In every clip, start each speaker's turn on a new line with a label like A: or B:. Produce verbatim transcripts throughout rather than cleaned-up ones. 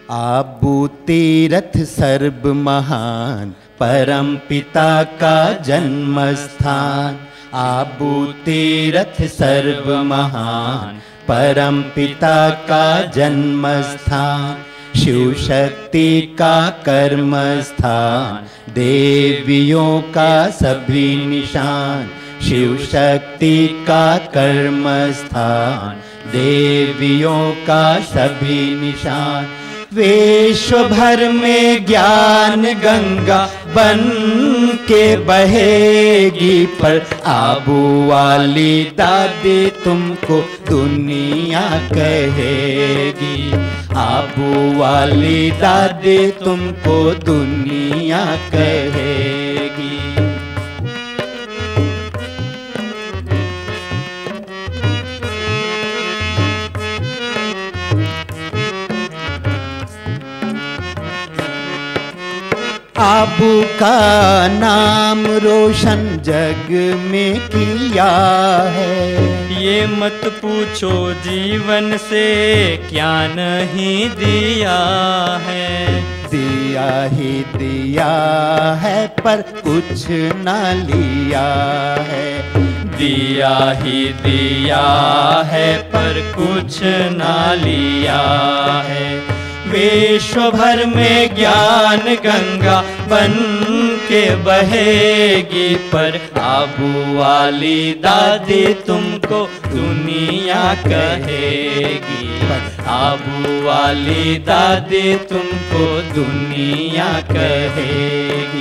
A: आबू तीरथ सर्व महान, परम पिता का जन्म स्थान। आबू तीरथ सर्व महान, परम पिता का जन्म स्थान। शिव शक्ति का कर्म स्थान, देवियों का सभी निशान। शिव शक्ति का कर्म स्थान, देवियों का सभी निशान। विश्व भर में ज्ञान गंगा बन के बहेगी, पर आबू वाली दादी तुमको दुनिया कहेगी। आबू वाली दादी तुमको दुनिया कहेगी। आबू का नाम रोशन जग में किया है।
B: ये मत पूछो जीवन से क्या नहीं दिया है।
A: दिया ही दिया है पर कुछ ना लिया है।
B: दिया ही दिया है पर कुछ ना लिया है। विश्व भर में ज्ञान गंगा बन के बहेगी, पर आबू वाली दादी तुमको दुनिया कहेगी। पर आबू वाली दादी तुमको दुनिया कहेगी।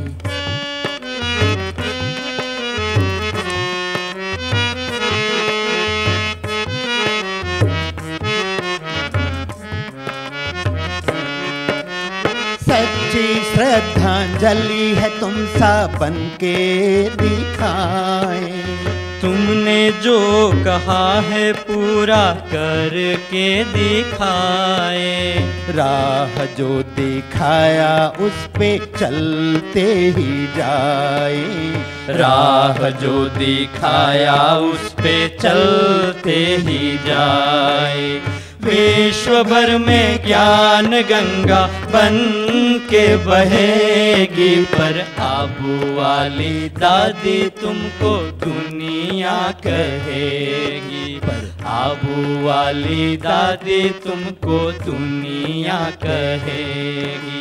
A: सच्ची श्रद्धांजलि है तुम सा बन के दिखाए।
B: तुमने जो कहा है पूरा करके दिखाए।
A: राह जो दिखाया उस पे चलते ही जाए।
B: राह जो दिखाया उस पे चलते ही जाए। विश्व भर में ज्ञान गंगा बन के बहेगी, पर आबू वाली दादी तुमको दुनिया कहेगी। पर आबू वाली दादी तुमको दुनिया कहेगी।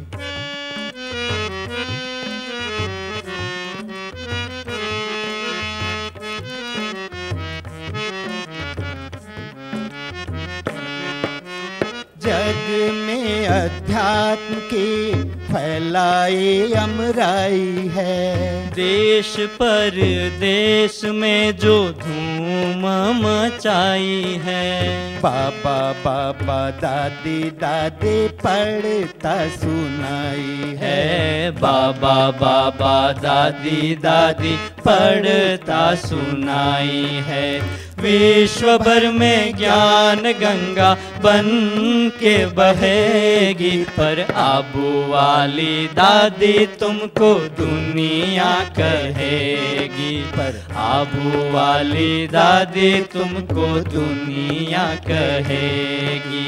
A: जग में अध्यात्म की फैलाई अमराई है।
B: देश पर देश में जो धूम मचाई है।
A: बाबा बाबा दादी दादी पढ़ता सुनाई
B: है। बाबा बाबा दादी दादी पढ़ता सुनाई है। विश्व भर में ज्ञान गंगा बन के बहेगी, पर आबू वाली दादी तुमको दुनिया कहेगी। पर आबू वाली दादी तुमको दुनिया कहेगी।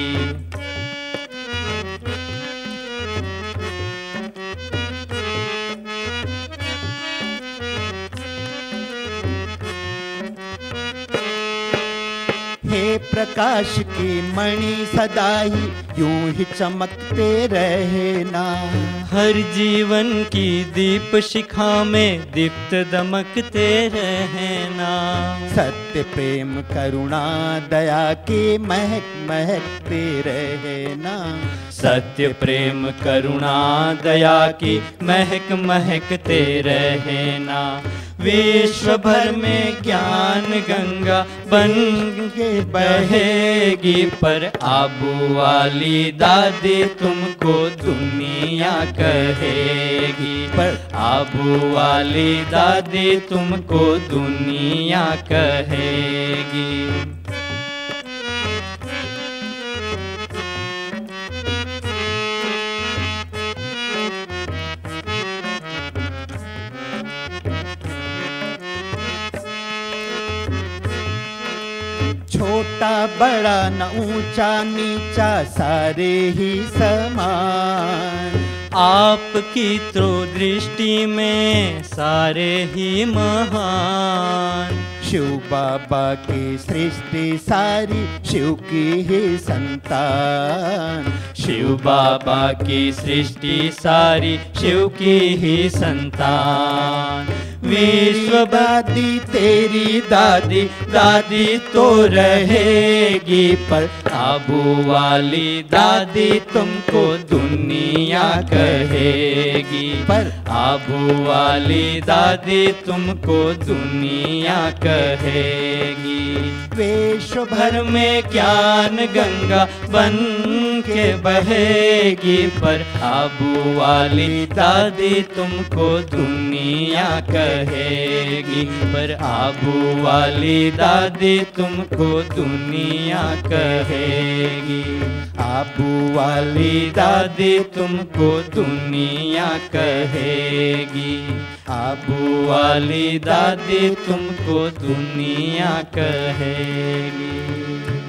A: हे प्रकाश की मणि सदा ही यूं ही चमकते रहना।
B: हर जीवन की दीप शिखा में दीप्त दमकते रहना।
A: सत्य प्रेम करुणा दया की महक महकते रहना।
B: सत्य प्रेम करुणा दया की महक महकते रहना। विश्व भर में ज्ञान गंगा बन के बहेगी, पर आबू वाली दादी तुमको दुनिया कहेगी। पर आबू वाली दादी तुमको दुनिया कहेगी।
A: छोटा छोटा बड़ा न ऊंचा नीचा सारे ही समान।
B: आपकी तो दृष्टि में सारे ही महान।
A: शिव बाबा की सृष्टि सारी शिव की ही संतान।
B: शिव बाबा की सृष्टि सारी शिव की ही संतान। विश्व दादी तेरी दादी दादी तो रहेगी, पर आबू वाली दादी तुमको दुनिया कहेगी।
A: पर
B: आबू वाली दादी तुमको दुनिया कहेगी। विश्व भर में ज्ञान गंगा बन के बहेगी, पर आबू वाली दादी तुमको दुनिया कहेगी। पर आबू वाली दादी तुमको दुनिया कहेगी। आबू वाली दादी तुमको दुनिया कहेगी। आबू वाली दादी तुमको दुनिया कहेगी।